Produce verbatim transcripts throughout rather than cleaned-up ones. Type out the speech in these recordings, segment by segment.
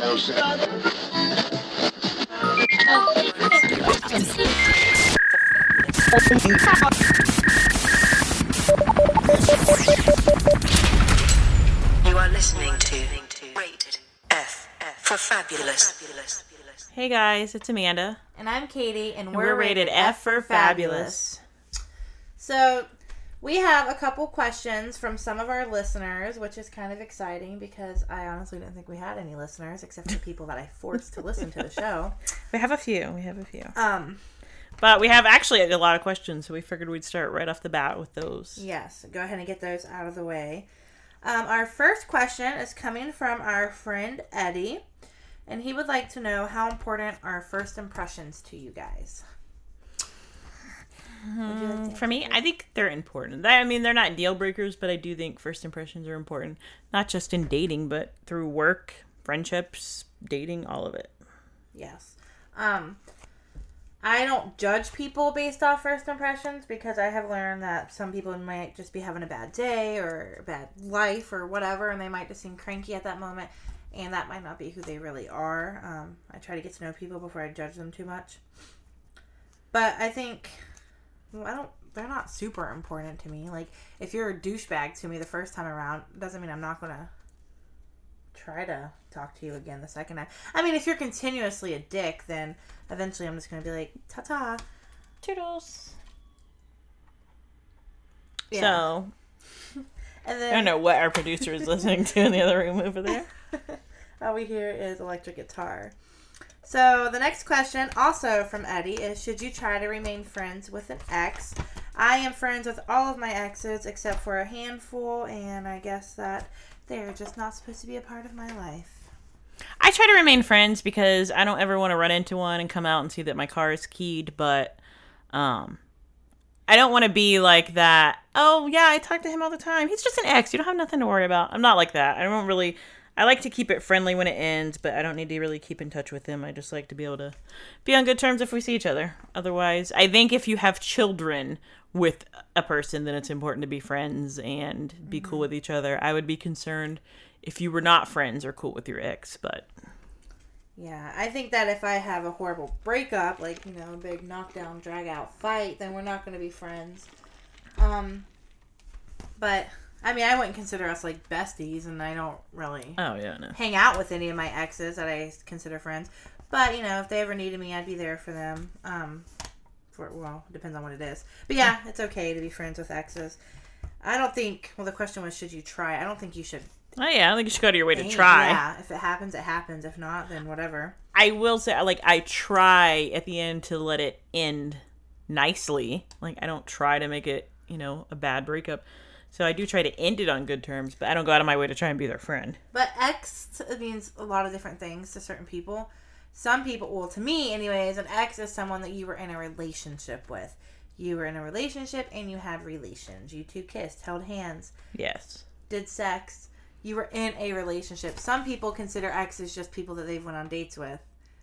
You are listening to Rated F for Fabulous. Hey guys, it's Amanda. And I'm Katie, and, And we're, we're rated F for Fabulous. So, we have a couple questions from some of our listeners, which is kind of exciting because I honestly didn't think we had any listeners except for people that I forced to listen to the show. We have a few. We have a few. Um, But we have actually a lot of questions, so we figured we'd start right off the bat with those. yes, go ahead and get those out of the way. Um, our first question is coming from our friend Eddie, and he would like to know how important are first impressions to you guys? Would you like to For me, answer? I think they're important. I mean, they're not deal breakers, but I do think first impressions are important. Not just in dating, but through work, friendships, dating, all of it. Yes. Um, I don't judge people based off first impressions because I have learned that some people might just be having a bad day or a bad life or whatever, and they might just seem cranky at that moment, and that might not be who they really are. Um, I try to get to know people before I judge them too much. But I think, well, I don't, they're not super important to me. Like, if you're a douchebag to me the first time around, doesn't mean I'm not going to try to talk to you again the second time. I mean, if you're continuously a dick, then eventually I'm just going to be like, ta-ta. Toodles. Yeah. So, And I then don't know what our producer is listening to in the other room over there. all we hear is electric guitar. So the next question, also from Eddie, is should you try to remain friends with an ex? I am friends with all of my exes except for a handful, and I guess that they're just not supposed to be a part of my life. I try to remain friends because I don't ever want to run into one and come out and see that my car is keyed, but um, I don't want to be like that, oh, yeah, I talk to him all the time. He's just an ex. You don't have nothing to worry about. I'm not like that. I don't really... I like to keep it friendly when it ends, but I don't need to really keep in touch with him. I just like to be able to be on good terms if we see each other. Otherwise, I think if you have children with a person, then it's important to be friends and be mm-hmm. cool with each other. I would be concerned if you were not friends or cool with your ex, but... Yeah, I think that if I have a horrible breakup, like, you know, a big knockdown, drag-out fight, then we're not going to be friends. Um, but... I mean, I wouldn't consider us, like, besties, and I don't really oh, yeah, no. hang out with any of my exes that I consider friends. But, you know, if they ever needed me, I'd be there for them. Um, for well, it depends on what it is. But, yeah, it's okay to be friends with exes. I don't think, well, the question was, should you try? I don't think you should. Oh, yeah, I think you should go to your way to aim. try. Yeah, if it happens, it happens. If not, then whatever. I will say, like, I try at the end to let it end nicely. Like, I don't try to make it, you know, a bad breakup. So I do try to end it on good terms, but I don't go out of my way to try and be their friend. But ex means a lot of different things to certain people. Some people, well, to me anyways, an ex is someone that you were in a relationship with. You were in a relationship and you had relations. You two kissed, held hands. Yes. Did sex. You were in a relationship. Some people consider exes just people that they've went on dates with.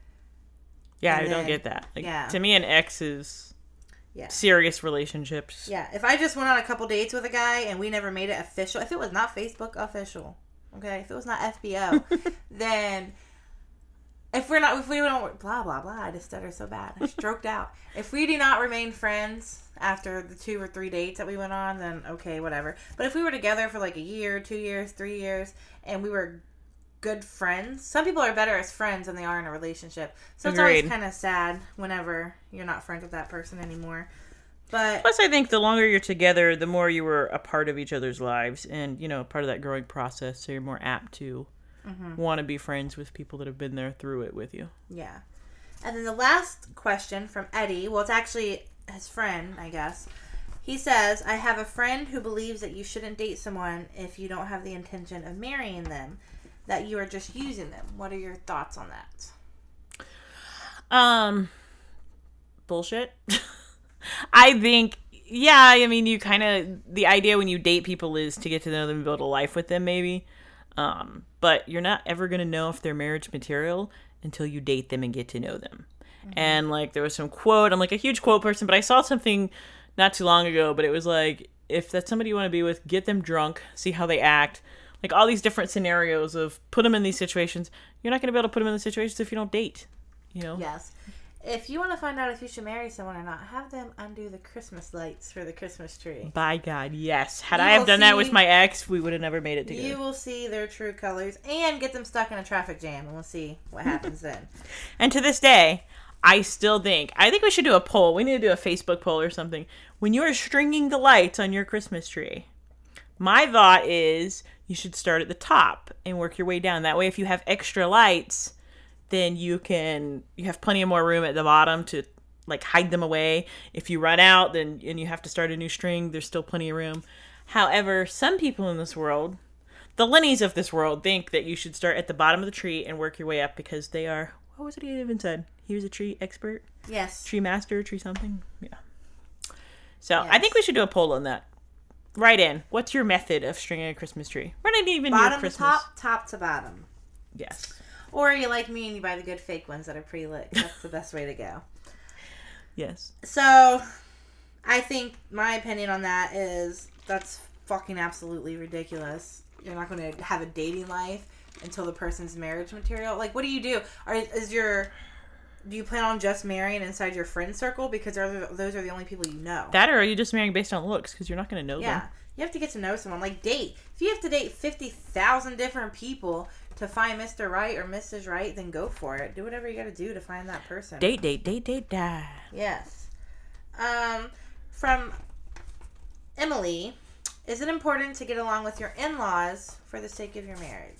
Yeah, And I then, don't get that. Like, yeah. To me, an ex is... Yeah. Serious relationships. Yeah. If I just went on a couple dates with a guy and we never made it official, if it was not Facebook official, okay, if it was not F B O, then if we're not, if we don't, blah, blah, blah, I just stuttered so bad. I stroked out. If we do not remain friends after the two or three dates that we went on, then okay, whatever. But if we were together for like a year, two years, three years, and we were good friends, some people are better as friends than they are in a relationship. So it's Agreed. always kind of sad whenever you're not friends with that person anymore. But plus, I think the longer you're together, the more you were a part of each other's lives and, you know, part of that growing process. So you're more apt to mm-hmm. want to be friends with people that have been there through it with you. Yeah. And then the last question from Eddie, well, it's actually his friend, I guess. He says, I have a friend who believes that you shouldn't date someone if you don't have the intention of marrying them, that you are just using them. What are your thoughts on that? Um, bullshit. I think, yeah, I mean, you kind of, the idea when you date people is to get to know them and build a life with them, maybe. Um, but you're not ever going to know if they're marriage material until you date them and get to know them. Mm-hmm. And, like, there was some quote, I'm, like, a huge quote person, but I saw something not too long ago, but it was, like, if that's somebody you want to be with, get them drunk, see how they act, Like all these different scenarios of put them in these situations. You're not going to be able to put them in the situations if you don't date, you know? Yes. If you want to find out if you should marry someone or not, have them undo the Christmas lights for the Christmas tree. By God, yes. Had You I have will done that see- with my ex, we would have never made it together. You will see their true colors and get them stuck in a traffic jam, and we'll see what happens then. And to this day, I still think, I think we should do a poll. We need to do a Facebook poll or something. When you are stringing the lights on your Christmas tree, my thought is you should start at the top and work your way down. That way, if you have extra lights, then you can, you have plenty of more room at the bottom to like hide them away. If you run out, then, and you have to start a new string, there's still plenty of room. However, some people in this world, the Lennies of this world, think that you should start at the bottom of the tree and work your way up because they are, what was it he even said? He was a tree expert? Yes. Tree master, tree something? Yeah. So Yes. I think we should do a poll on that. Write in. What's your method of stringing a Christmas tree? Or not even your Bottom to Christmas. top, top to bottom. Yes. Or you like me and you buy the good fake ones that are pre-lit. That's the best way to go. Yes. So, I think my opinion on that is that's fucking absolutely ridiculous. You're not going to have a dating life until the person's marriage material. Like, what do you do? Are is your do you plan on just marrying inside your friend circle because are those are the only people you know? That, or are you just marrying based on looks because you're not going to know Yeah, them? you have to get to know someone. Like date. If you have to date fifty thousand different people to find Mister Right or Missus Right, then go for it. Do whatever you got to do to find that person. Date, date, date, date, die. Yes. Um, from Emily, is it important to get along with your in-laws for the sake of your marriage?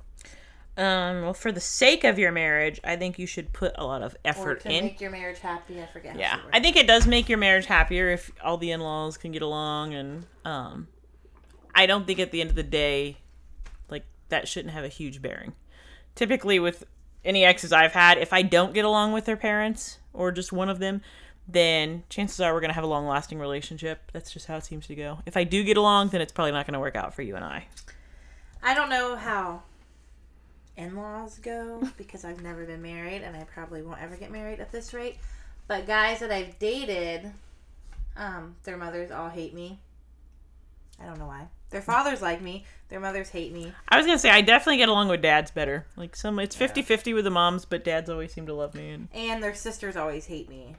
Um, well, for the sake of your marriage, I think you should put a lot of Or effort to in. make your marriage happy? I forget. Yeah, how she I worded think it does make your marriage happier if all the in-laws can get along, and um, I don't think at the end of the day, like, that shouldn't have a huge bearing. Typically, with any exes I've had, if I don't get along with their parents or just one of them, then chances are we're gonna have a long-lasting relationship. That's just how it seems to go. If I do get along, then it's probably not gonna work out for you and I. I don't know how in-laws go because I've never been married and I probably won't ever get married at this rate. But guys that I've dated, um, their mothers all hate me. I don't know why. Their fathers like me. Their mothers hate me. I was gonna say I definitely get along with dads better. Like some, it's fifty-fifty with the moms, but dads always seem to love me. And And their sisters always hate me.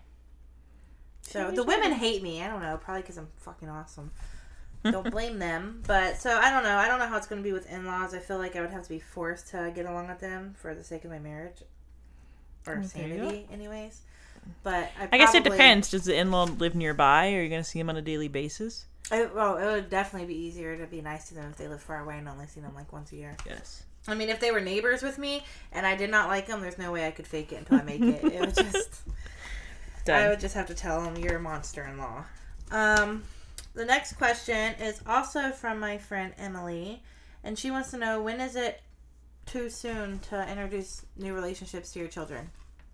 So Always the women better. hate me. I don't know. Probably because I'm fucking awesome. Don't blame them. But so I don't know. I don't know how it's going to be with in-laws. I feel like I would have to be forced to get along with them for the sake of my marriage. Or Okay, sanity, anyways. But I, I guess it probably- depends. Does the in-law live nearby? Or are you gonna see him on a daily basis? I, well, it would definitely be easier to be nice to them if they live far away and only see them like once a year. Yes. I mean, if they were neighbors with me and I did not like them, there's no way I could fake it until I make it. It would just... Done. I would just have to tell them you're a monster-in-law. Um, the next question is also from my friend Emily, and she wants to know, when is it too soon to introduce new relationships to your children?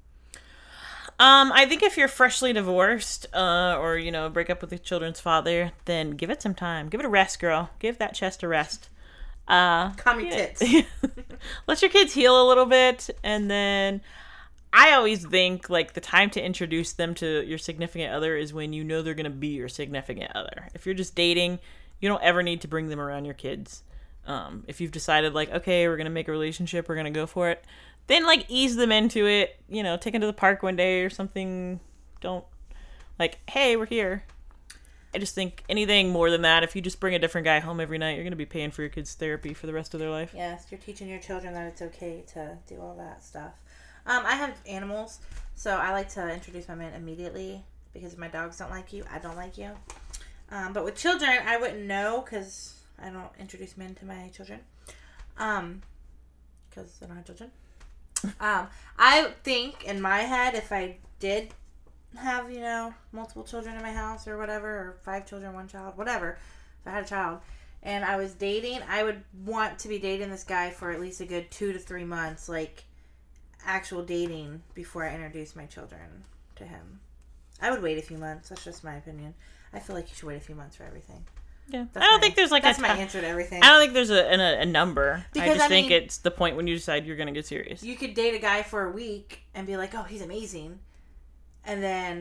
Um, I think if you're freshly divorced, uh, or, you know, break up with the children's father, then give it some time. Give it a rest, girl. Give that chest a rest. Uh, Calm your yeah. tits. Let your kids heal a little bit, and then I always think, like, the time to introduce them to your significant other is when you know they're going to be your significant other. If you're just dating, you don't ever need to bring them around your kids. Um, if you've decided, like, okay, we're going to make a relationship, we're going to go for it, then, like, ease them into it. You know, take them to the park one day or something. Don't, like, hey, we're here. I just think anything more than that, if you just bring a different guy home every night, you're going to be paying for your kids' therapy for the rest of their life. Yes, you're teaching your children that it's okay to do all that stuff. Um, I have animals, so I like to introduce my men immediately because if my dogs don't like you, I don't like you. Um, but with children, I wouldn't know because I don't introduce men to my children. Um, because I don't have children. Um, I think in my head, if I did have, you know, multiple children in my house or whatever, or five children, one child, whatever, if I had a child, and I was dating, I would want to be dating this guy for at least a good two to three months, like, actual dating before I introduce my children to him. I would wait a few months. That's just my opinion. I feel like you should wait a few months for everything. Yeah. That's I don't my- think there's, like, that's a my ti- answer to everything. I don't think there's a, a, a number. I Because, just I think mean- it's the point when you decide you're going to get serious. You could date a guy for a week and be like, oh, he's amazing. And then...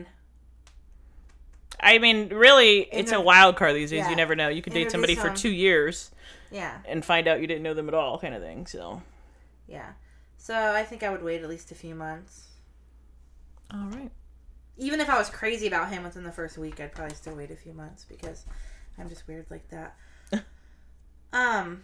I mean, really, it's a Inter- wild card these days. Yeah. You never know. You could date somebody for Introduce two them. years Yeah. and find out you didn't know them at all, kind of thing. So, yeah. So I think I would wait at least a few months. all right. Even if I was crazy about him within the first week, I'd probably still wait a few months because I'm just weird like that. um.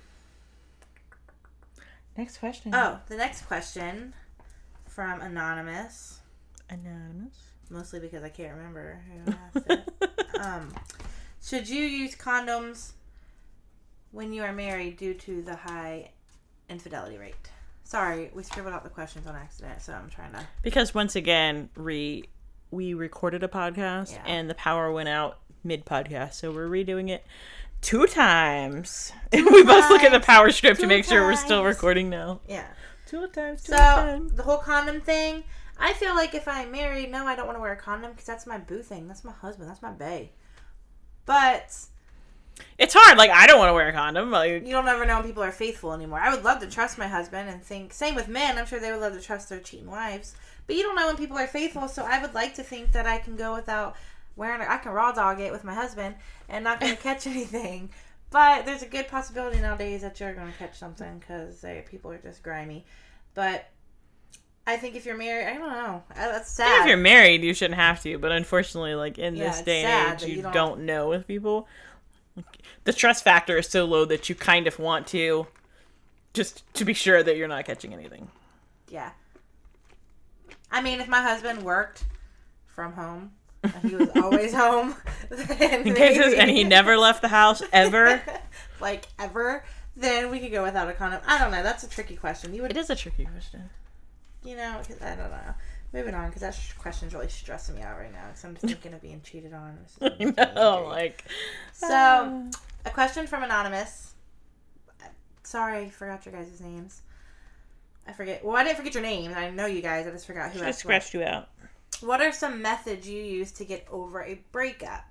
Next question. Oh, the next question from Anonymous. Anonymous. Mostly because I can't remember who asked it. um, should you use condoms when you are married due to the high infidelity rate? Sorry, we scribbled out the questions on accident, so I'm trying to... Because once again, we, we recorded a podcast, Yeah. and the power went out mid-podcast, so we're redoing it two times. Two we both look at the power strip to make times. sure we're still recording now. Yeah. Two times, two so, times. The whole condom thing, I feel like if I'm married, no, I don't want to wear a condom because that's my boo thing. That's my husband. That's my bae. But... It's hard. Like, I don't want to wear a condom. Like, you don't ever know when people are faithful anymore. I would love to trust my husband and think... Same with men. I'm sure they would love to trust their cheating wives. But you don't know when people are faithful, so I would like to think that I can go without wearing... I can raw dog it with my husband and not going to catch anything. But there's a good possibility nowadays that you're going to catch something because people are just grimy. But I think if you're married... I don't know. That's sad. if you're married, you shouldn't have to. But unfortunately, like, in Yeah, this it's day sad and that age, you you don't- don't know with people. The trust factor is so low that you kind of want to, just to be sure that you're not catching anything. Yeah. I mean, if my husband worked from home, and he was always home, then In case maybe, and he never left the house ever. like ever, then we could go without a condom. I don't know. That's a tricky question. You would, It is a tricky question. you know, 'cause I don't know. Moving on, because that sh- question's really stressing me out right now. Because I'm just thinking of being cheated on. I know, like. So, a question from Anonymous. Sorry, I forgot your guys' names. I forget. Well, I didn't forget your names. I know you guys. I just forgot who I asked scratched you out. what. What are some methods you use to get over a breakup?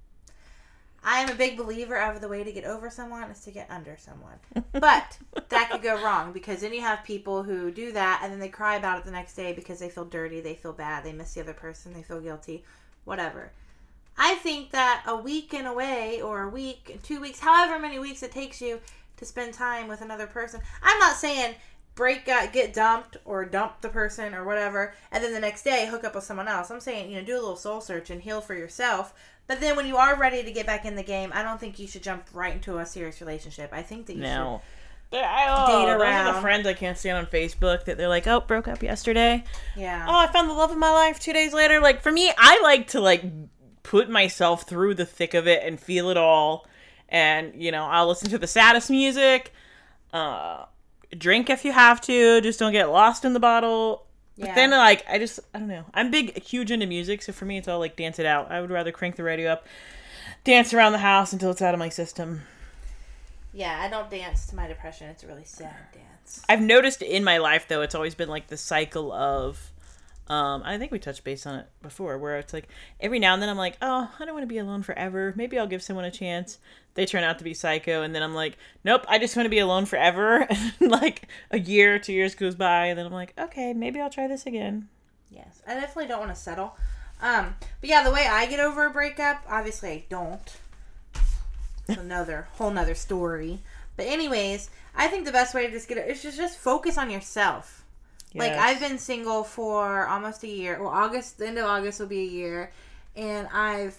I am a big believer of the way to get over someone is to get under someone. But that could go wrong because then you have people who do that and then they cry about it the next day because they feel dirty, they feel bad, they miss the other person, they feel guilty, whatever. I think that a week in away or a week, two weeks, however many weeks it takes you to spend time with another person. I'm not saying break up, get dumped or dump the person or whatever and then the next day hook up with someone else. I'm saying, you know, do a little soul search and heal for yourself. But then when you are ready to get back in the game, I don't think you should jump right into a serious relationship. I think that you No. should I, oh, date those around. are the friends I can't stand on Facebook that they're like, oh, broke up yesterday. Yeah. Oh, I found the love of my life two days later. Like, for me, I like to, like, put myself through the thick of it and feel it all. And, you know, I'll listen to the saddest music. Uh, drink if you have to. Just don't get lost in the bottle. But Yeah. then, like, I just, I don't know. I'm big, huge into music, so for me, it's all, like, dance it out. I would rather crank the radio up, dance around the house until it's out of my system. Yeah, I don't dance to my depression. It's a really sad dance. I've noticed in my life, though, it's always been, like, the cycle of, um, I think we touched base on it before, where it's, like, every now and then I'm like, oh, I don't want to be alone forever. Maybe I'll give someone a chance. They turn out to be psycho, and then I'm like, nope, I just want to be alone forever. And, like, a year, two years goes by, and then I'm like, okay, maybe I'll try this again. Yes, I definitely don't want to settle. Um, but yeah, the way I get over a breakup, obviously I don't. It's another whole nother story. But anyways, I think the best way to just get it is just, just focus on yourself. Like, Yes. I've been single for almost a year. Well, August, the end of August will be a year. And I've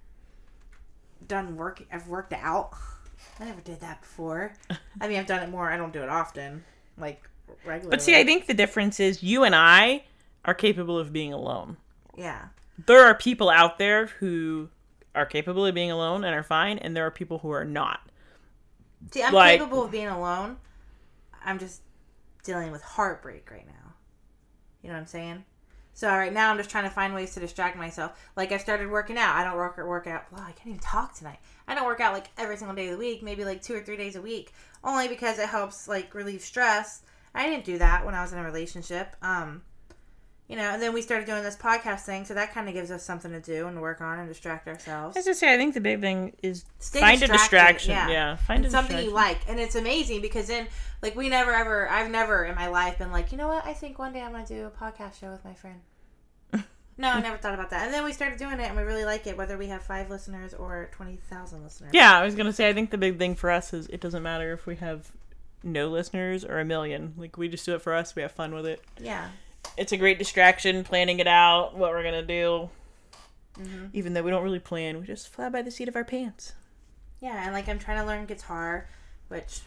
done work. I've worked out. I never did that before. I mean, I've done it more. I don't do it often. Like, regularly. But see, I think the difference is you and I are capable of being alone. Yeah. There are people out there who are capable of being alone and are fine, and there are people who are not. See, I'm Like- capable of being alone. I'm just dealing with heartbreak right now. You know what I'm saying? So right now I'm just trying to find ways to distract myself. Like I started working out. I don't work work out. Well, I can't even talk tonight. I don't work out like every single day of the week. Maybe like two or three days a week. Only because it helps like relieve stress. I didn't do that when I was in a relationship. Um, you know, and then we started doing this podcast thing. So that kind of gives us something to do and to work on and distract ourselves. I was just say, I think the big thing is Stay find a distracted, distraction. yeah. Yeah, find and a something you distraction. like. And it's amazing because then, like, we never ever, I've never in my life been like, you know what, I think one day I'm going to do a podcast show with my friend. No, I never thought about that. And then we started doing it, and we really like it, whether we have five listeners or twenty thousand listeners. Yeah, I was going to say, I think the big thing for us is it doesn't matter if we have no listeners or a million. Like, we just do it for us. We have fun with it. Yeah. It's a great distraction, planning it out, what we're going to do. Mm-hmm. Even though we don't really plan, we just fly by the seat of our pants. Yeah, and, like, I'm trying to learn guitar, which...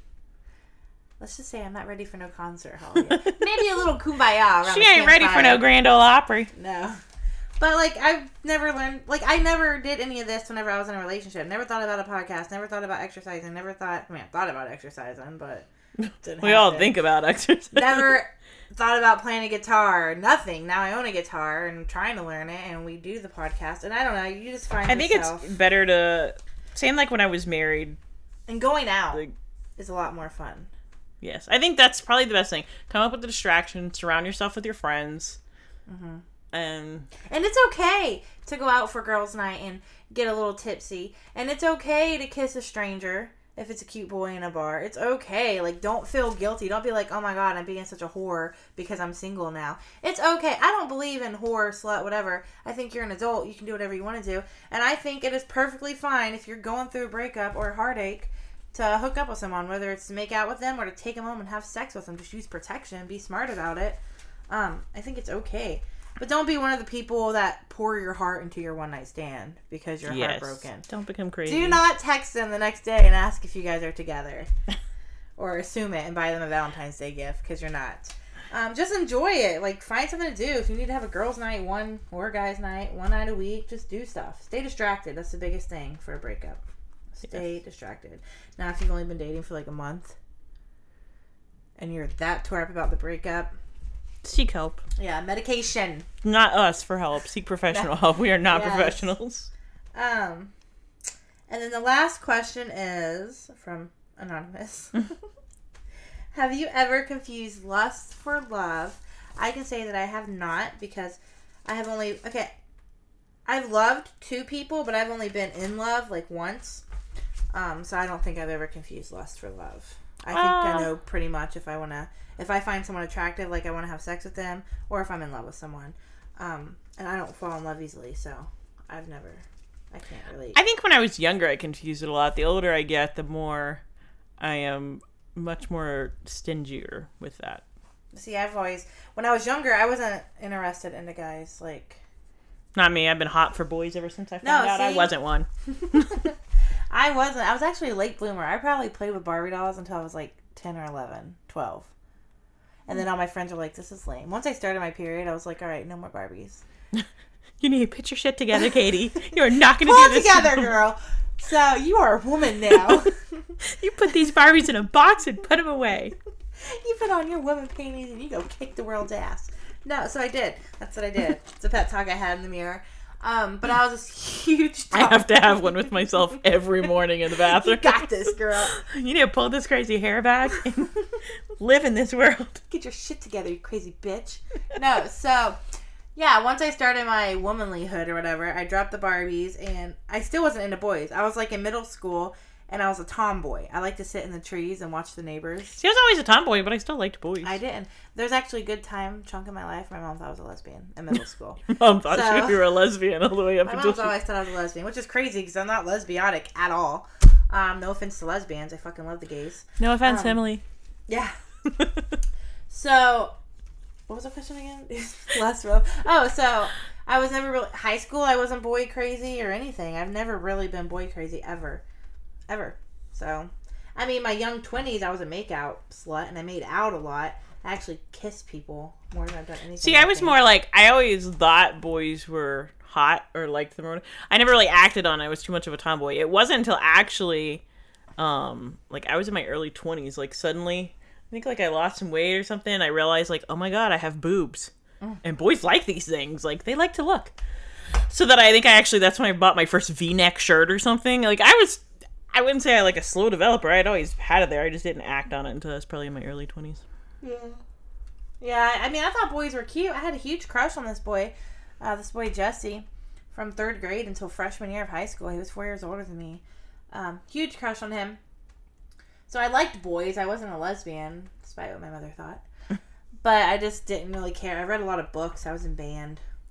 Let's just say I'm not ready for no concert hall yet. Maybe a little kumbaya around She the ain't ready campfire. for no Grand Ole Opry. No. But, like, I've never learned... Like, I never did any of this whenever I was in a relationship. Never thought about a podcast. Never thought about exercising. Never thought... I mean, I thought about exercising, but... Didn't we have all to. think about exercise. Never thought about playing a guitar. Nothing. Now I own a guitar and I'm trying to learn it, and we do the podcast. And I don't know. You just find I think yourself... it's better to... Same like when I was married. And going out Like, is a lot more fun. yes. I think that's probably the best thing. Come up with the distraction. Surround yourself with your friends. Mm-hmm. And... And it's okay to go out for girls' night and get a little tipsy. And it's okay to kiss a stranger if it's a cute boy in a bar. It's okay. Like, don't feel guilty. Don't be like, oh my god, I'm being such a whore because I'm single now. It's okay. I don't believe in whore, slut, whatever. I think you're an adult. You can do whatever you want to do. And I think it is perfectly fine if you're going through a breakup or a heartache to hook up with someone, whether it's to make out with them or to take them home and have sex with them. Just use protection. Be smart about it. Um, I think it's okay. But don't be one of the people that pour your heart into your one-night stand because you're yes. heartbroken. Don't become crazy. Do not text them the next day and ask if you guys are together. Or assume it and buy them a Valentine's Day gift because you're not. Um, just enjoy it. Like, find something to do. If you need to have a girls' night, one, or a guys' night, one night a week, just do stuff. Stay distracted. That's the biggest thing for a breakup. Stay yes. distracted. Now, if you've only been dating for like a month and you're that tore up about the breakup, seek help. Yeah, medication. Not us for help. Seek professional help. We are not yes. professionals. Um, and then the last question is from Anonymous. Have you ever confused lust for love? I can say that I have not because I have only... Okay, I've loved two people, but I've only been in love like once. Um, so I don't think I've ever confused lust for love. I think uh. I know pretty much if I want to... If I find someone attractive, like I want to have sex with them, or if I'm in love with someone. Um, and I don't fall in love easily, so I've never, I can't relate. I think when I was younger, I confused it a lot. The older I get, the more I am much more stingier with that. See, I've always, when I was younger, I wasn't interested into guys, like. Not me. I've been hot for boys ever since I found no, out see? I wasn't one. I wasn't. I was actually a late bloomer. I probably played with Barbie dolls until I was like ten or eleven, twelve. And then all my friends were like, this is lame. Once I started my period, I was like, all right, no more Barbies. You need to put your shit together, Katie. You're not going to Pull do this. Pull together, girl. So, you are a woman now. You put these Barbies in a box and put them away. You put on your woman panties and you go kick the world's ass. No, so I did. That's what I did. It's a pet talk I had in the mirror. Um, but I was this huge dog. I have to have one with myself every morning in the bathroom. You got this, girl. You need to pull this crazy hair back and live in this world. Get your shit together, you crazy bitch. No, so, yeah, once I started my womanlyhood or whatever, I dropped the Barbies, and I still wasn't into boys. I was, like, in middle school, and I was a tomboy. I like to sit in the trees and watch the neighbors. See, I was always a tomboy, but I still liked boys. I didn't. There's actually a good time chunk in my life. My mom thought I was a lesbian in middle school. Mom thought so, you were a lesbian all the way up my until mom's she... always thought I was a lesbian, which is crazy because I'm not lesbianic at all. Um, no offense to lesbians. I fucking love the gays. No offense, um, Emily. Yeah. So, what was the question again? Last row. Oh, so I was never really... High school, I wasn't boy crazy or anything. I've never really been boy crazy ever. Ever. So, I mean, my young twenties, I was a make-out slut, and I made out a lot. I actually kissed people more than I've done anything. See, I was more like, I always thought boys were hot or liked them. I never really acted on it. I was too much of a tomboy. It wasn't until actually, um, like, I was in my early twenties. Like, suddenly, I think, like, I lost some weight or something, and I realized, like, oh my god, I have boobs. Mm. And boys like these things. Like, they like to look. So that I think I actually, that's when I bought my first V-neck shirt or something. Like, I was... I wouldn't say I like a slow developer. I'd always had it there. I just didn't act on it until I was probably in my early twenties. Yeah. Yeah, I mean, I thought boys were cute. I had a huge crush on this boy, uh, this boy Jesse, from third grade until freshman year of high school. He was four years older than me. Um, huge crush on him. So I liked boys. I wasn't a lesbian, despite what my mother thought. But I just didn't really care. I read a lot of books. I was in band.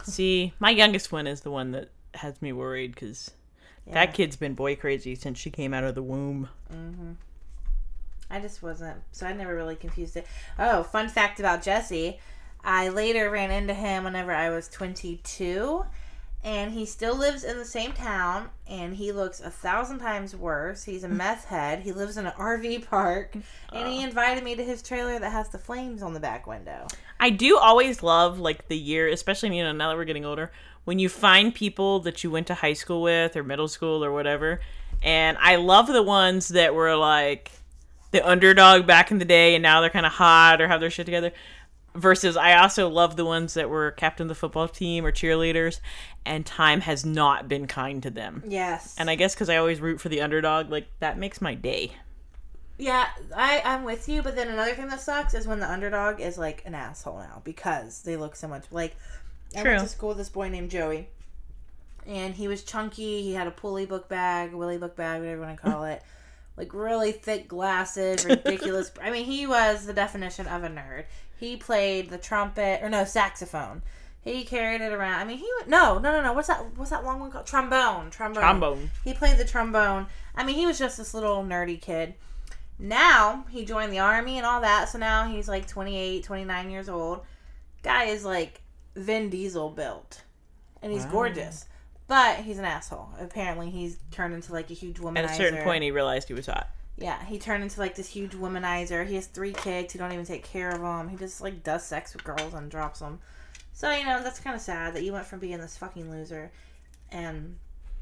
See, my youngest one is the one that has me worried because Yeah. that kid's been boy crazy since she came out of the womb. Mm-hmm. I just wasn't, so I never really confused it. Oh, fun fact about Jesse. I later ran into him whenever I was twenty-two, and he still lives in the same town, and he looks a thousand times worse. He's a meth head. He lives in an R V park, and he invited me to his trailer that has the flames on the back window. I do always love, like, the year, especially, you know, now that we're getting older, when you find people that you went to high school with or middle school or whatever, and I love the ones that were, like, the underdog back in the day, and now they're kind of hot or have their shit together. Versus, I also love the ones that were captain of the football team or cheerleaders, and time has not been kind to them. Yes. And I guess because I always root for the underdog, like, that makes my day. Yeah, I, I'm with you, but then another thing that sucks is when the underdog is, like, an asshole now, because they look so much, like, I True. went to school with this boy named Joey, and he was chunky, he had a pulley book bag, willy book bag, whatever you want to call it, like, really thick glasses, ridiculous, I mean, he was the definition of a nerd. He played the trumpet, or no, saxophone. He carried it around, I mean, he, no, no, no, no, what's that, what's that long one called? Trombone, trombone. Trombone. He played the trombone, I mean, he was just this little nerdy kid. Now, he joined the army and all that, so now he's like twenty-eight, twenty-nine years old. Guy is like Vin Diesel built. And he's Wow. gorgeous. But he's an asshole. Apparently, he's turned into like a huge womanizer. At a certain point, he realized he was hot. Yeah, he turned into like this huge womanizer. He has three kids. He don't even take care of them. He just like does sex with girls and drops them. So, you know, that's kind of sad that you went from being this fucking loser. And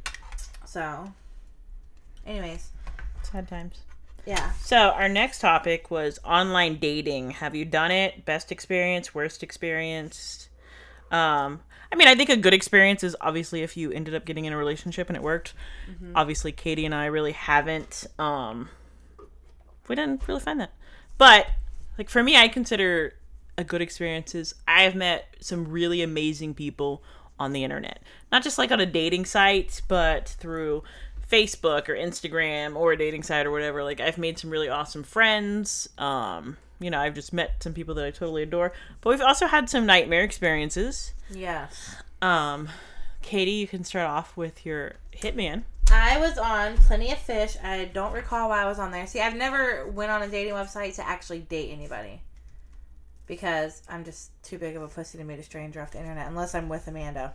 so, anyways. Sad times. Yeah. So, our next topic was online dating. Have you done it? Best experience? Worst experience? Um, I mean, I think a good experience is obviously if you ended up getting in a relationship and it worked. Mm-hmm. Obviously, Katie and I really haven't. Um, we didn't really find that. But, like, for me, I consider a good experience is I have met some really amazing people on the internet. Not just, like, on a dating site, but through Facebook or Instagram or a dating site or whatever. Like, I've made some really awesome friends. Um, you know, I've just met some people that I totally adore. But we've also had some nightmare experiences. Yes. Um, Katie, you can start off with your hitman. I was on Plenty of Fish. I don't recall why I was on there. See, I've never went on a dating website to actually date anybody. Because I'm just too big of a pussy to meet a stranger off the internet. Unless I'm with Amanda.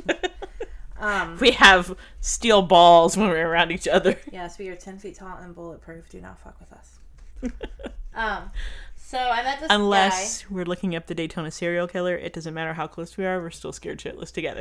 Um, we have steel balls when we're around each other. Yes, we are ten feet tall and bulletproof. Do not fuck with us. um, so I met this Unless guy. we're looking up the Daytona serial killer, it doesn't matter how close we are, we're still scared shitless together.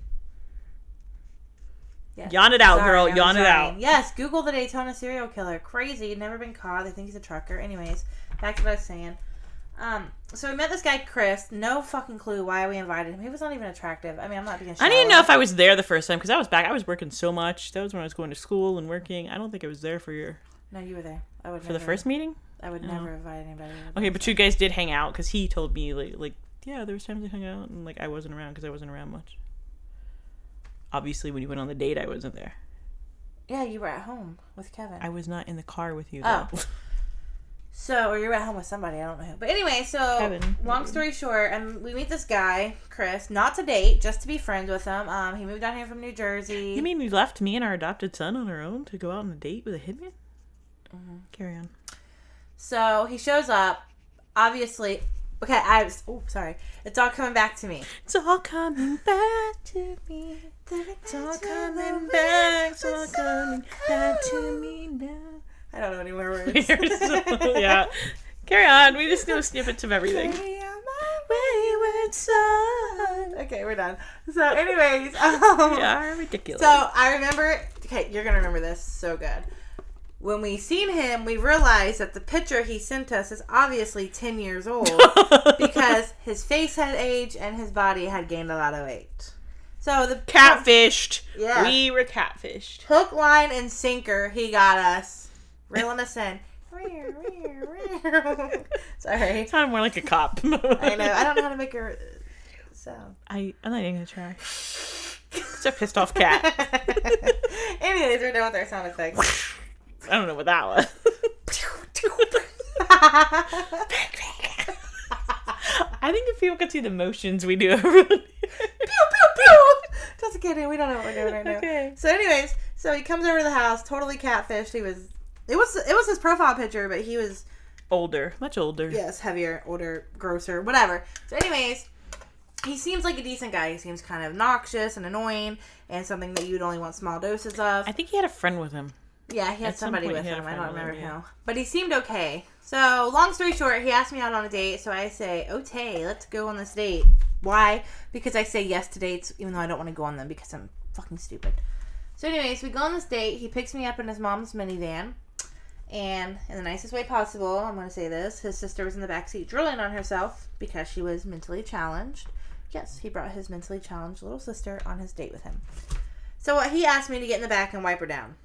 Yes. Yawn it out, Sorry, girl. I'm Yawn it trying. out. Yes, Google the Daytona serial killer. Crazy. Never been caught. They think he's a trucker. Anyways, back to what I was saying. Um, so we met this guy, Chris. No fucking clue why we invited him. He was not even attractive. I mean, I'm not being shallow. I didn't know if I was there the first time because I was back. I was working so much. That was when I was going to school and working. I don't think I was there for your No, you were there. I would for never, the first meeting. I would Oh. never invite anybody. Okay, but you guys did hang out because he told me like like yeah, there was times we hung out and like I wasn't around because I wasn't around much. Obviously, when you went on the date, I wasn't there. Yeah, you were at home with Kevin. I was not in the car with you. Oh. Though. So, or you were at home with somebody, I don't know who. But anyway, so, Kevin. long story short, um, we meet this guy, Chris, not to date, just to be friends with him. Um, he moved down here from New Jersey. You mean you left me and our adopted son on our own to go out on a date with a hitman? Mm-hmm. Carry on. So, he shows up, obviously, okay, I was, oh, sorry, it's all coming back to me. It's all coming back to me. It's all coming back. It's all coming back to me now. I don't know any more words. Yeah. Carry on. We just know snippets of everything. Wayward son. Okay, we're done. So, anyways, um, Yeah, ridiculous. so I remember. Okay, you're gonna remember this so good. When we seen him, we realized that the picture he sent us is obviously ten years old because his face had aged and his body had gained a lot of weight. So the Catfished. Yeah. We were catfished. hook, line, and sinker, he got us. Reeling us in. Sorry. It sounded more like a cop. I know. I don't know how to make a sound. I, I'm not even going to try. It's a pissed off cat. Anyways, we're done with our sound effects. I don't know what that was. I think if people could see the motions we do everyone. Pew, kidding. We don't know what we're doing right now. Okay. So, anyways, so he comes over to the house, totally catfished. He was, it was, it was his profile picture, but he was older, much older. Yes, heavier, older, grosser, whatever. So, anyways, he seems like a decent guy. He seems kind of obnoxious and annoying, and something that you'd only want small doses of. I think he had a friend with him. Yeah, he had At some somebody point with he had a him. I friend don't with him, remember yeah. who. But he seemed okay. So, long story short, he asked me out on a date. So I say, okay, let's go on this date. Why? Because I say yes to dates, even though I don't want to go on them because I'm fucking stupid. So anyways, we go on this date. He picks me up in his mom's minivan. And in the nicest way possible, I'm going to say this, his sister was in the backseat drilling on herself because she was mentally challenged. Yes, he brought his mentally challenged little sister on his date with him. So he asked me to get in the back and wipe her down.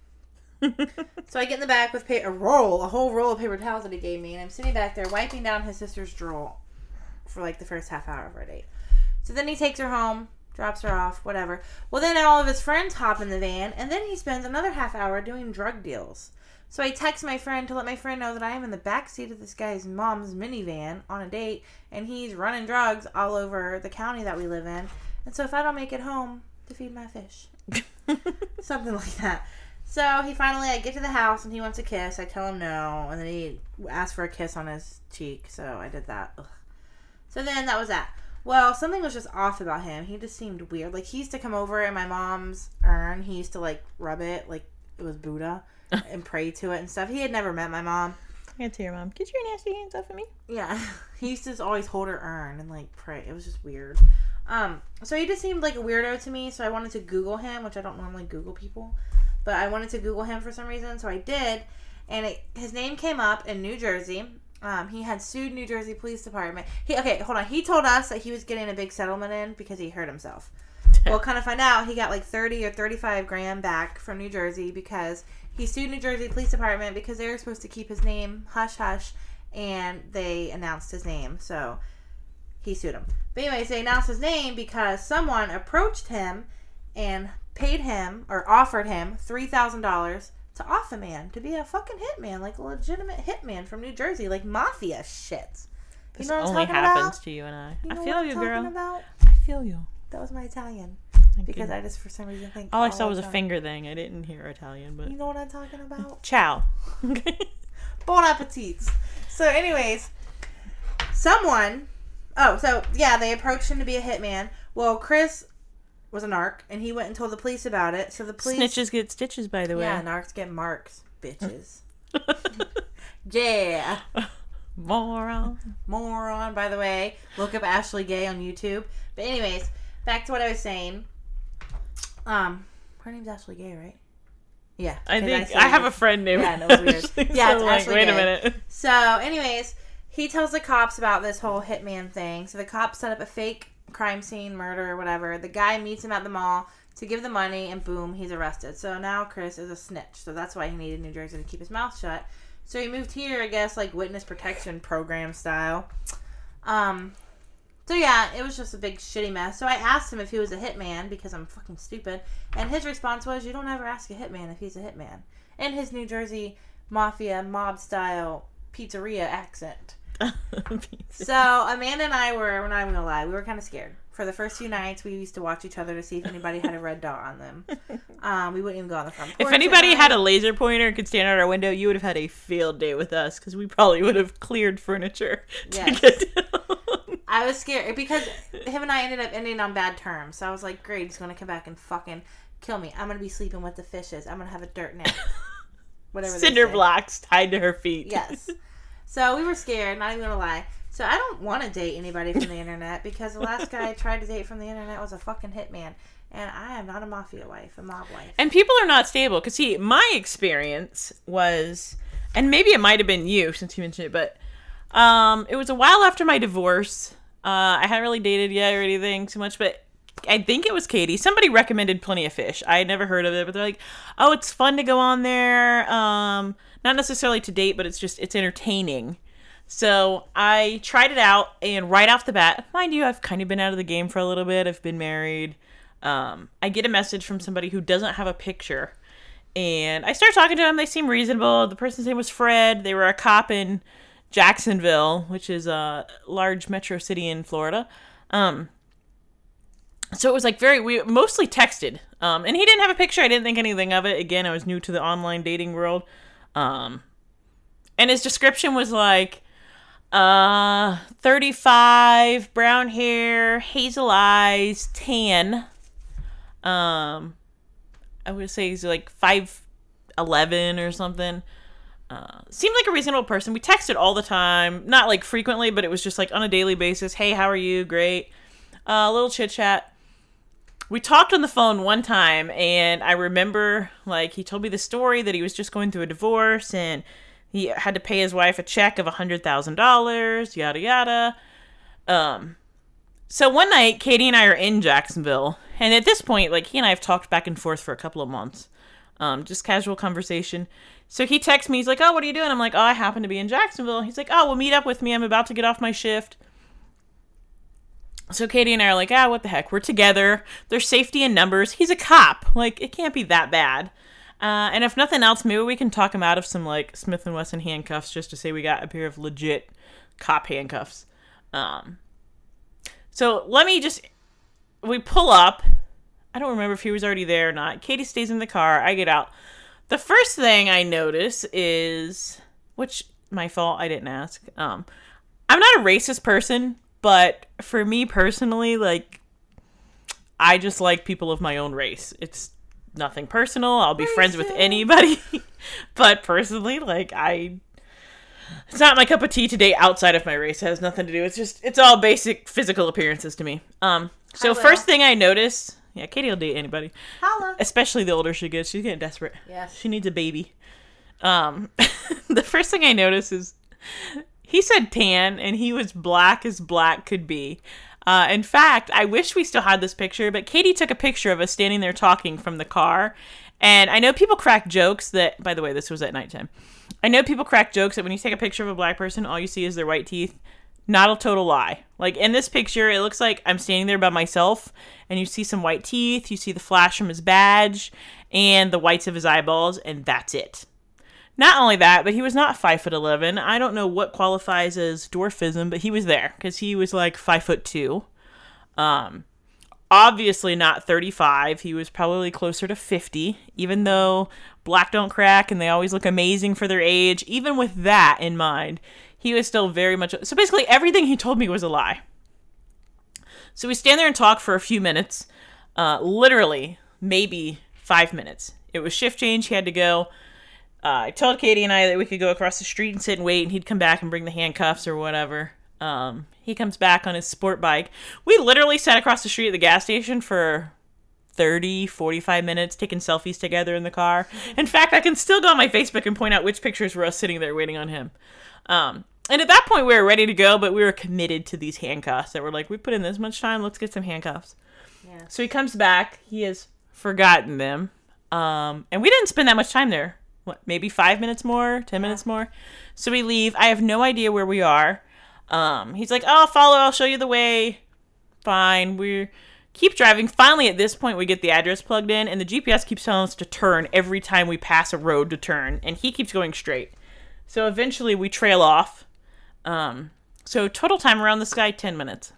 So I get in the back with pa- a roll, a whole roll of paper towels that he gave me, and I'm sitting back there wiping down his sister's drool for like the first half hour of our date. So then he takes her home, drops her off, whatever. Well, then all of his friends hop in the van, and then he spends another half hour doing drug deals. So I text my friend to let my friend know that I am in the back seat of this guy's mom's minivan on a date, and he's running drugs all over the county that we live in. And so if I don't make it home to feed my fish, something like that. So he finally, I get to the house and he wants a kiss. I tell him no, and then he asked for a kiss on his cheek, so I did that. Ugh. So then that was that. Well, something was just off about him. He just seemed weird. Like, he used to come over in my mom's urn. He used to, like, rub it like it was Buddha and pray to it and stuff. He had never met my mom. I had to your mom, get your nasty hands off of me. Yeah. He used to just always hold her urn and, like, pray. It was just weird. Um, so he just seemed like a weirdo to me, so I wanted to Google him, which I don't normally Google people. But I wanted to Google him for some reason, so I did. And it, his name came up in New Jersey. Um, he had sued New Jersey Police Department. He Okay, hold on. He told us that he was getting a big settlement in because he hurt himself. Well, kind of find out he got like thirty or thirty-five grand back from New Jersey because he sued New Jersey Police Department because they were supposed to keep his name hush-hush, and they announced his name. So he sued him. But anyways, they announced his name because someone approached him and paid him or offered him three thousand dollars to off a man, to be a fucking hitman, like a legitimate hitman from New Jersey, like mafia shit. You This know what I'm only talking happens about? to you and I. You know I feel what you, I'm girl. talking about? I feel you. That was my Italian. Thank Because you. I just, for some reason, think... All I saw the was a time. finger thing. I didn't hear Italian, but... You know what I'm talking about? Ciao. Bon appetit. So, anyways, someone... Oh, so, yeah, they approached him to be a hitman. Well, Chris was a narc, and he went and told the police about it. So the police... Snitches get stitches, by the way. Yeah, narcs get marks, bitches. Yeah. Moron. Moron, by the way. Look up Ashley Gay on YouTube. But anyways, back to what I was saying. Um, her name's Ashley Gay, right? Yeah. I 'cause think said I have it. a friend named Yeah, no, it's weird. Ashley, Yeah, so it's I'm like, Ashley wait Gay. a minute. So, anyways, he tells the cops about this whole hitman thing. So the cops set up a fake crime scene, murder, or whatever. The guy meets him at the mall to give the money, and boom, he's arrested. So now Chris is a snitch. So that's why he needed New Jersey to keep his mouth shut. So he moved here, I guess, like witness protection program style. Um, so yeah, it was just a big shitty mess. So I asked him if he was a hitman because I'm fucking stupid. And his response was, you don't ever ask a hitman if he's a hitman. In his New Jersey mafia mob style pizzeria accent. So Amanda and I were, we're not even gonna lie, we were kind of scared. For the first few nights, we used to watch each other to see if anybody had a red dot on them. Um, we wouldn't even go on the front porch. If anybody at had night. a laser pointer and could stand out our window, you would have had a field day with us because we probably would have cleared furniture to Yes. get down. I was scared because him and I ended up ending on bad terms. So I was like, great, he's gonna come back and fucking kill me. I'm gonna be sleeping with the fishes. I'm gonna have a dirt nap. Whatever. they Cinder say. blocks tied to her feet. Yes. So we were scared, not even gonna lie. So I don't want to date anybody from the internet because the last guy I tried to date from the internet was a fucking hitman. And I am not a mafia wife, a mob wife. And people are not stable. Because, see, my experience was, and maybe it might have been you since you mentioned it, but um, it was a while after my divorce. Uh, I hadn't really dated yet or anything too much, but I think it was Katie. Somebody recommended Plenty of Fish. I had never heard of it, but they're like, oh, it's fun to go on there. Um, not necessarily to date, but it's just, it's entertaining. So I tried it out, and right off the bat, mind you, I've kind of been out of the game for a little bit. I've been married. Um, I get a message from somebody who doesn't have a picture, and I start talking to them. They seem reasonable. The person's name was Fred. They were a cop in Jacksonville, which is a large metro city in Florida. Um, so it was like very, we mostly texted. Um, and he didn't have a picture. I didn't think anything of it. Again, I was new to the online dating world. Um, and his description was like, uh, thirty-five, brown hair, hazel eyes, tan. Um, I would say he's like five eleven or something. Uh, seemed like a reasonable person. We texted all the time, not like frequently, but it was just like on a daily basis. Hey, how are you? Great. Uh, a little chit chat. We talked on the phone one time, and I remember like he told me the story that he was just going through a divorce and he had to pay his wife a check of a hundred thousand dollars. Yada yada. Um, so one night, Katie and I are in Jacksonville, and at this point, like he and I have talked back and forth for a couple of months. Um, just casual conversation. So he texts me. He's like, "Oh, what are you doing?" I'm like, "Oh, I happen to be in Jacksonville." He's like, "Oh, well, meet up with me. I'm about to get off my shift." So Katie and I are like, "Ah, what the heck? We're together. There's safety in numbers. He's a cop. Like, it can't be that bad." Uh, and if nothing else, maybe we can talk him out of some like Smith and Wesson handcuffs just to say we got a pair of legit cop handcuffs. Um, so let me just. We pull up. I don't remember if he was already there or not. Katie stays in the car. I get out. The first thing I notice is, which my fault, I didn't ask. Um, I'm not a racist person, but for me personally, like, I just like people of my own race. It's nothing personal. I'll be racist. Friends with anybody. But personally, like, I, it's not my cup of tea today outside of my race. It has nothing to do. It's just, it's all basic physical appearances to me. Um, so first thing I notice. Yeah, Katie will date anybody. Holla. Especially the older she gets. She's getting desperate. Yes. She needs a baby. Um, the first thing I notice is he said tan, and he was black as black could be. Uh, in fact, I wish we still had this picture, but Katie took a picture of us standing there talking from the car. And I know people crack jokes that, by the way, this was at nighttime. I know people crack jokes that when you take a picture of a black person, all you see is their white teeth. Not a total lie. Like, in this picture, it looks like I'm standing there by myself, and you see some white teeth, you see the flash from his badge, and the whites of his eyeballs, and that's it. Not only that, but he was not five foot eleven. I don't know what qualifies as dwarfism, but he was there, because he was like five foot two. Um, obviously not thirty-five. He was probably closer to fifty, even though black don't crack, and they always look amazing for their age. Even with that in mind, he was still very much... So basically, everything he told me was a lie. So we stand there and talk for a few minutes. Uh, literally, maybe five minutes. It was shift change. He had to go. Uh, I told Katie and I that we could go across the street and sit and wait, and he'd come back and bring the handcuffs or whatever. Um, he comes back on his sport bike. We literally sat across the street at the gas station for thirty, forty-five minutes, taking selfies together in the car. In fact, I can still go on my Facebook and point out which pictures were us sitting there waiting on him. Um, and at that point, we were ready to go, but we were committed to these handcuffs that were like, we put in this much time, let's get some handcuffs. Yeah. So he comes back. He has forgotten them. Um, and we didn't spend that much time there. What, maybe five minutes more, ten yeah. minutes more. So we leave. I have no idea where we are. Um, he's like, oh, follow, I'll show you the way. Fine. We keep driving. Finally, at this point, we get the address plugged in, and the G P S keeps telling us to turn every time we pass a road to turn, and he keeps going straight. So eventually we trail off. Um, so total time around this guy, ten minutes.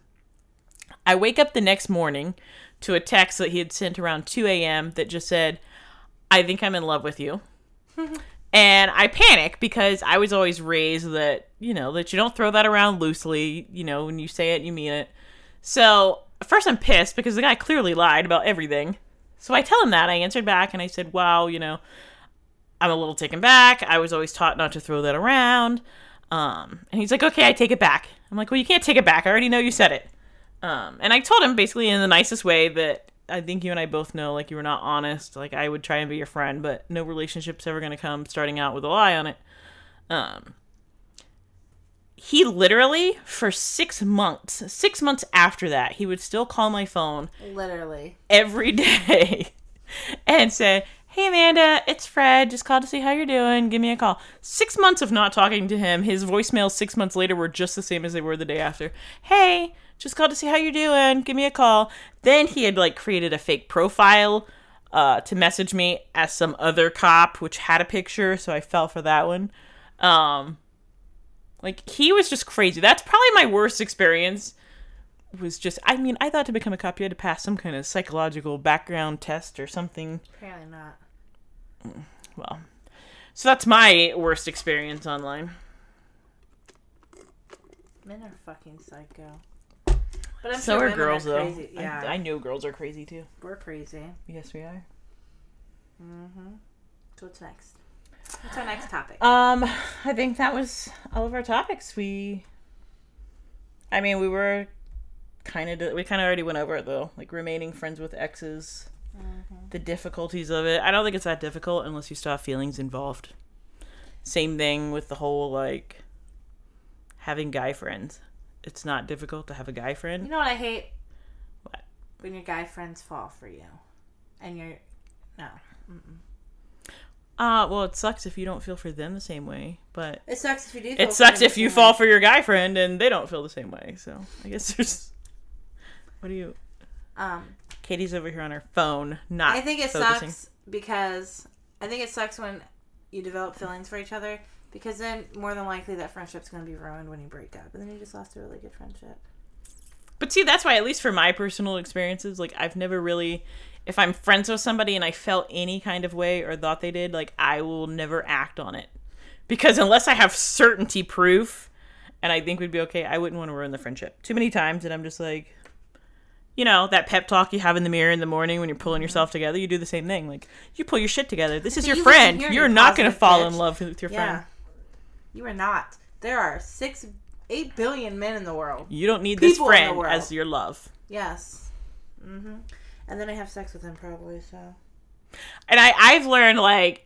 I wake up the next morning to a text that he had sent around two a.m. that just said, I think I'm in love with you. And I panic because I was always raised that, you know, that you don't throw that around loosely. You know, when you say it, you mean it. So first I'm pissed because the guy clearly lied about everything. So I tell him that. I answered back and I said, wow, you know, I'm a little taken back. I was always taught not to throw that around. Um, and he's like, okay, I take it back. I'm like, well, you can't take it back. I already know you said it. Um, and I told him basically in the nicest way that I think you and I both know, like, you were not honest. Like, I would try and be your friend, but no relationship's ever going to come starting out with a lie on it. Um, he literally, for six months, six months after that, he would still call my phone. Literally. Every day. And say, hey, Amanda, it's Fred. Just called to see how you're doing. Give me a call. Six months of not talking to him. His voicemails six months later were just the same as they were the day after. Hey, just called to see how you're doing. Give me a call. Then he had, like, created a fake profile uh, to message me as some other cop, which had a picture, so I fell for that one. Um, like, he was just crazy. That's probably my worst experience was just, I mean, I thought to become a cop you had to pass some kind of psychological background test or something. Apparently not. Well, so that's my worst experience online. Men are fucking psycho. But I'm so sure are girls, are though. crazy. Yeah. I, I know girls are crazy, too. We're crazy. Yes, we are. Mm-hmm. So what's next? What's our next topic? Um, I think that was all of our topics. We, I mean, we were kind of, we kind of already went over it, though. Like, remaining friends with exes. Mm-hmm. The difficulties of it. I don't think it's that difficult unless you still have feelings involved. Same thing with the whole, like, having guy friends. It's not difficult to have a guy friend. You know what I hate? What? When your guy friends fall for you. And you're... No. Mm-mm. Uh, well, it sucks if you don't feel for them the same way, but... It sucks if you do. It sucks if you fall for your guy friend and they don't feel the same way, so I guess there's... What do you... Um... Katie's over here on her phone, not I think it focusing. sucks because... I think it sucks when you develop feelings for each other, because then more than likely that friendship's going to be ruined when you break up, and then you just lost a really good friendship. But see, that's why, at least for my personal experiences, like, I've never really... If I'm friends with somebody and I felt any kind of way or thought they did, like, I will never act on it. Because unless I have certainty proof, and I think we'd be okay, I wouldn't want to ruin the friendship. Too many times that I'm just like... You know, that pep talk you have in the mirror in the morning when you're pulling yourself together, you do the same thing. Like, you pull your shit together. This is But your you friend. listen here, You're you not going to positive fall bitch. in love with your Yeah. friend. You are not. There are six, eight billion men in the world. You don't need this People in the friend world. as your love. Yes. Mm-hmm. And then I have sex with him probably, so. And I, I've learned, like,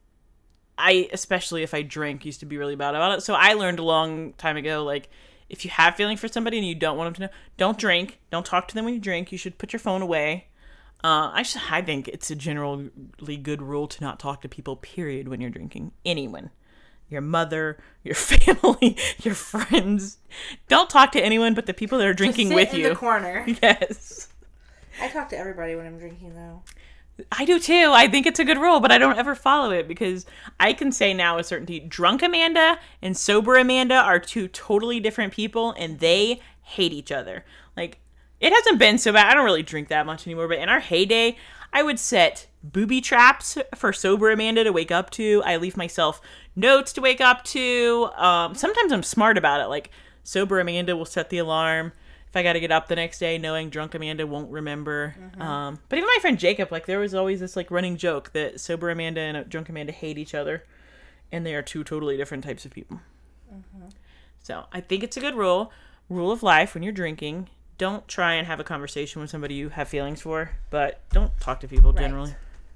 I, especially if I drink, used to be really bad about it. So I learned a long time ago, like, if you have feeling for somebody and you don't want them to know, don't drink. Don't talk to them when you drink. You should put your phone away. Uh, I just, I think it's a generally good rule to not talk to people, period, when you're drinking. Anyone. Your mother, your family, your friends. Don't talk to anyone but the people that are drinking Just sit with in you. the corner. Yes. I talk to everybody when I'm drinking, though. I do too. I think it's a good rule, but I don't ever follow it because I can say now with certainty, drunk Amanda and sober Amanda are two totally different people and they hate each other. Like, it hasn't been so bad. I don't really drink that much anymore, but in our heyday, I would set booby traps for sober Amanda to wake up to. I leave myself notes to wake up to. Um, sometimes I'm smart about it. Like, sober Amanda will set the alarm if I got to get up the next day, knowing drunk Amanda won't remember. Mm-hmm. Um, but even my friend Jacob, like, there was always this, like, running joke that sober Amanda and drunk Amanda hate each other. And they are two totally different types of people. Mm-hmm. So I think it's a good rule. Rule of life when you're drinking. Don't try and have a conversation with somebody you have feelings for. But don't talk to people Right. generally.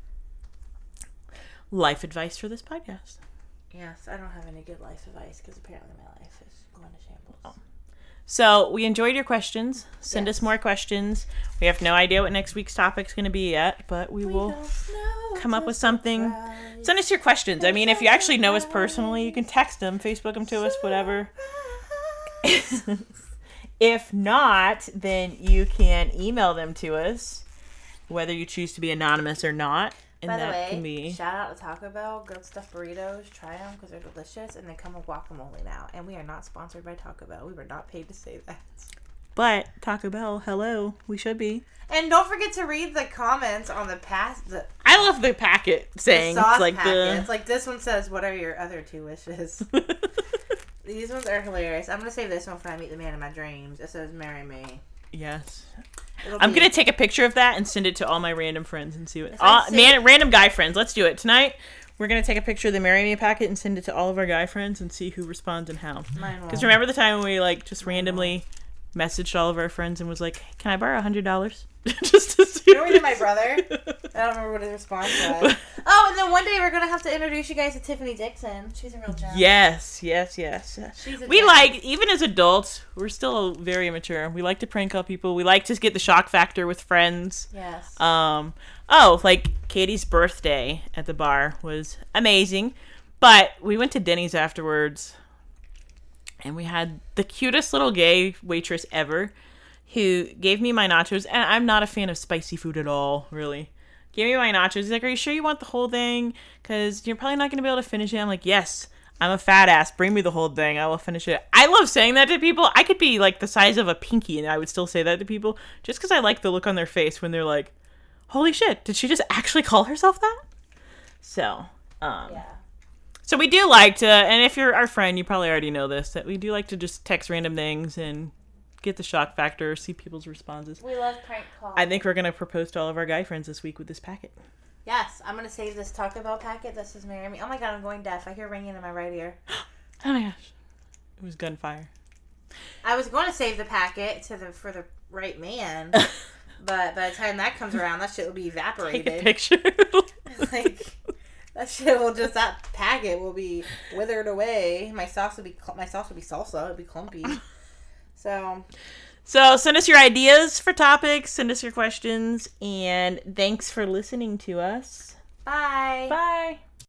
Life advice for this podcast. Yes, I don't have any good life advice because apparently my life is going to shambles. Oh. So, we enjoyed your questions. Send Yes. us more questions. We have no idea what next week's topic's going to be yet, but we, We will don't know, come up it's with a something. surprise. Send us your questions. I mean, if you actually know us personally, you can text them, Facebook them to us, whatever. If not, then you can email them to us, whether you choose to be anonymous or not. And By the that way, can be... shout out to Taco Bell, grilled stuffed burritos. Try them because they're delicious, and they come with guacamole now. And we are not sponsored by Taco Bell. We were not paid to say that. But Taco Bell, hello, we should be. And don't forget to read the comments on the past the, I love the packet the saying sauce like packets. the Like this one says, "What are your other two wishes?" These ones are hilarious. I'm gonna save this one for I meet the man of my dreams. It says, "Marry me." Yes. It'll I'm be- gonna take a picture of that and send it to all my random friends and see what. If I Uh, say- man, random guy friends. Let's do it tonight. We're gonna take a picture of the Marry Me packet and send it to all of our guy friends and see who responds and how. Mine won't. Because remember the time when we like just randomly messaged all of our friends and was like, hey, "Can I borrow a hundred dollars?" Just to see. Remember we did my brother? I don't remember what his response was. Oh, and then one day we're gonna have to introduce you guys to Tiffany Dixon. She's a real gem. Yes, yes, yes. She's a We gem. like, even as adults, we're still very immature. We like to prank call people. We like to get the shock factor with friends. Yes. Um, oh, like Katie's birthday at the bar was amazing, but we went to Denny's afterwards, and we had the cutest little gay waitress ever, who gave me my nachos, and I'm not a fan of spicy food at all, really. Gave me my nachos. He's like, "Are you sure you want the whole thing? Because you're probably not going to be able to finish it." I'm like, "Yes, I'm a fat ass. Bring me the whole thing. I will finish it. I love saying that to people. I could be like the size of a pinky and I would still say that to people just because I like the look on their face when they're like, holy shit, did she just actually call herself that? So, um, Yeah. so we do like to, and if you're our friend, you probably already know this, that we do like to just text random things and get the shock factor, see people's responses. We love prank calls. I think we're going to propose to all of our guy friends this week with this packet. Yes, I'm going to save this Taco Bell packet. This is Marry Me. Oh my god, I'm going deaf. I hear ringing in my right ear. Oh my gosh. It was gunfire. I was going to save the packet to the for the right man, but by the time that comes around, that shit will be evaporated. Take a picture. Like, that shit will just, that packet will be withered away. My sauce will be, my sauce will be salsa. It'll be clumpy. So... So send us your ideas for topics, send us your questions, and thanks for listening to us. Bye. Bye.